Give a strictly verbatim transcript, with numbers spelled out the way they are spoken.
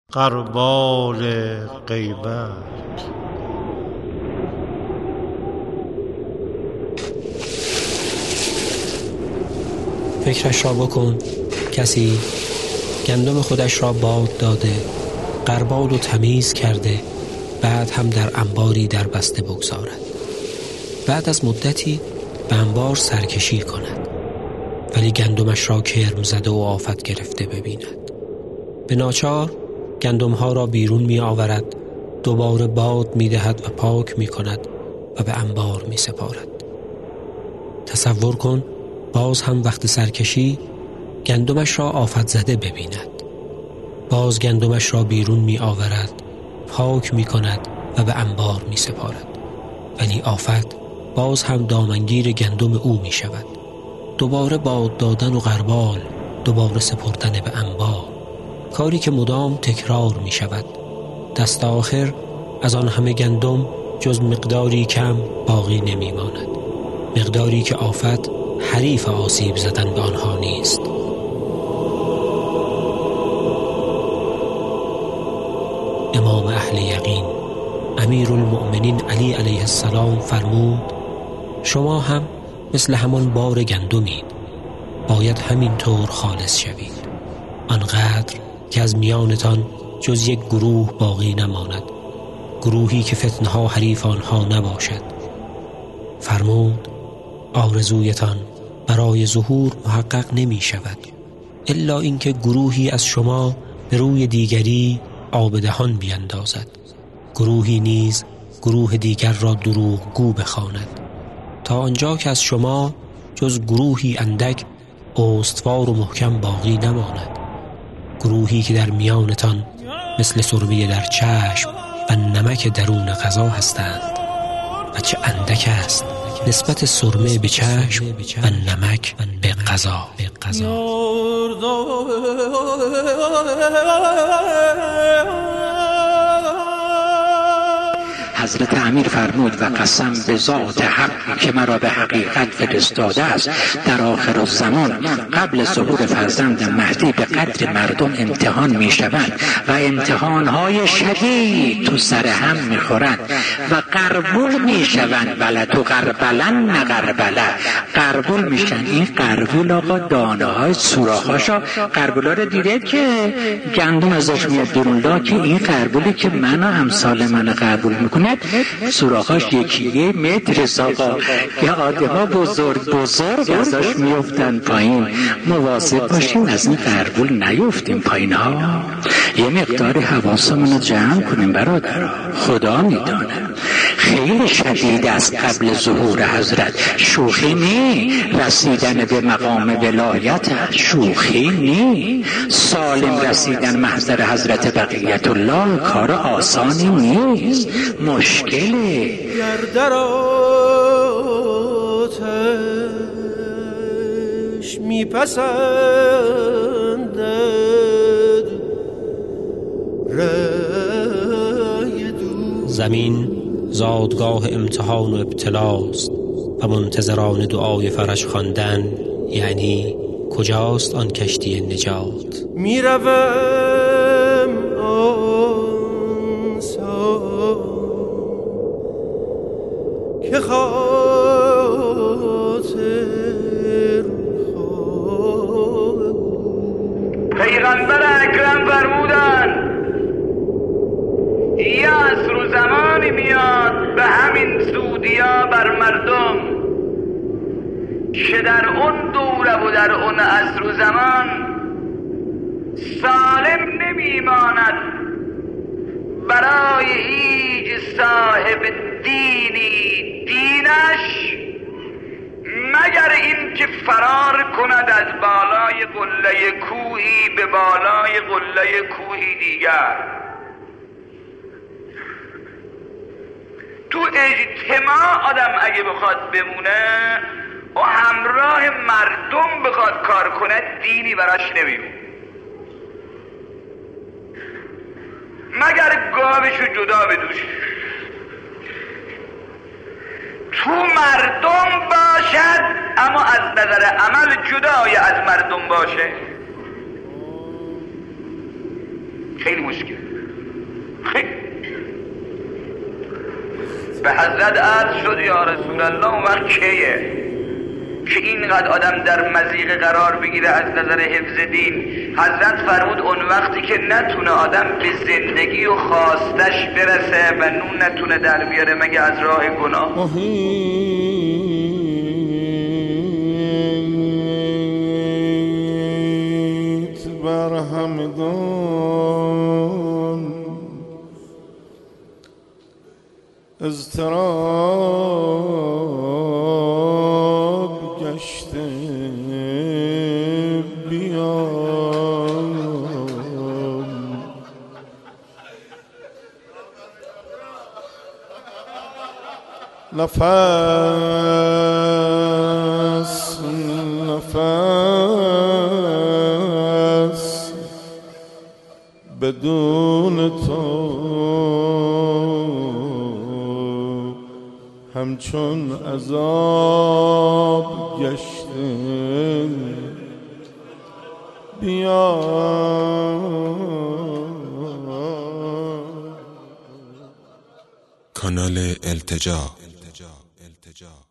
غربال غیبت. فکرش را بکن، کسی گندم خودش را باد داده، غربال و تمیز کرده، بعد هم در انباری در بسته بگذارد. بعد از مدتی به انبار سرکشی کند، ولی گندمش را کرم زده و آفت گرفته ببیند. به ناچار گندمها را بیرون می آورد، دوباره باد می دهد و پاک می کند و به انبار می سپارد. تصور کن باز هم وقت سرکشی گندمش را آفت زده ببیند. باز گندمش را بیرون می آورد، پاک می کند و به انبار می سپارد. ولی آفت باز هم دامنگیر گندم او می شود. دوباره باد دادن و غربال، دوباره سپردن به انبار، کاری که مدام تکرار می شود. دست آخر از آن همه گندم جز مقداری کم باقی نمی ماند، مقداری که آفت حریف آسیب زدن به آنها نیست. امام اهل یقین امیر المؤمنین علی علیه السلام فرمود: شما هم مثل همان بار گندمید، باید همین طور خالص شوید، آنقدر که از میانتان جز یک گروه باقی نماند، گروهی که فتنها حریف آنها نباشد. فرمود: آرزویتان برای ظهور محقق نمی شود الا اینکه گروهی از شما به روی دیگری آب دهان بیندازد، گروهی نیز گروه دیگر را دروغگو بخواند، تا آنجا که از شما جز گروهی اندک استوار و محکم باقی نماند، گروهی که در میانتان مثل سرمه در چشم و نمک درون غذا هستند. و چه اندک است نسبت سرمه به چشم و نمک به غذا. حضرت امیر فرمود: و قسم به ذات حق که مرا به حقیقت فرستاده است، در آخر الزمان قبل ظهور فرزند مهدی به قدر مردم امتحان می شوند و امتحانهای شدید تو سر هم می خورند و قربول می شوند. ولد و قربلن نه قربله، قربول میشن. این قربول آقا دانه های سوراخاشا قربولا رو دیده که گندم ازش میاد بیرون، لاکه این قربولی که من و امثال من قربول میکنه سوراخاش یکی متر ساقا که آدم‌ها بزرگ بزرگ ازش میفتن پایین. مواظب باشیم از این قربول نیفتیم پایین ها. یه مقدار حواسمون رو جمع کنیم برادر، خدا میدانه خیلی شدید است قبل ظهور حضرت. شوخی نی رسیدن به مقام ولایت، شوخی نی. سالم رسیدن محضر حضرت بقیت الله کار آسانی نیست، مشکله. در آتش میپسندد رای دو. زمین زادگاه امتحان و ابتلاست و منتظران دعای فرج خواندن، یعنی کجاست آن کشتی نجات؟ میروم آن سا که خاطر خواه. پیغمبر اکرم فرمودن یه عصر و زمانی میاد به همین سودیا بر مردم که در اون دوره و در اون عصر و زمان سالم نمیماند برای هیچ صاحب دینی دینش مگر این که فرار کند از بالای قله کوهی به بالای قله کوهی دیگر. تو اجتماع آدم اگه بخواد بمونه و همراه مردم بخواد کار کنه دینی براش نمیمونه مگر گاوشو جدا بدوش. تو مردم باشد اما از نظر عمل جدای از مردم باشه. خیلی مشکل. خیلی به حضرت عرض شد یا رسول الله اون وقت کیه که اینقدر آدم در مضیقه قرار بگیره از نظر حفظ دین؟ حضرت فرمود اون وقتی که نتونه آدم به زندگی و خواستش برسه و نون نتونه در بیاره مگه از راه گناه. محیط بر همدان اضطراب گشته بیام، نفس نفس بدون تو همچون عذاب گشته بیام. کانال التجا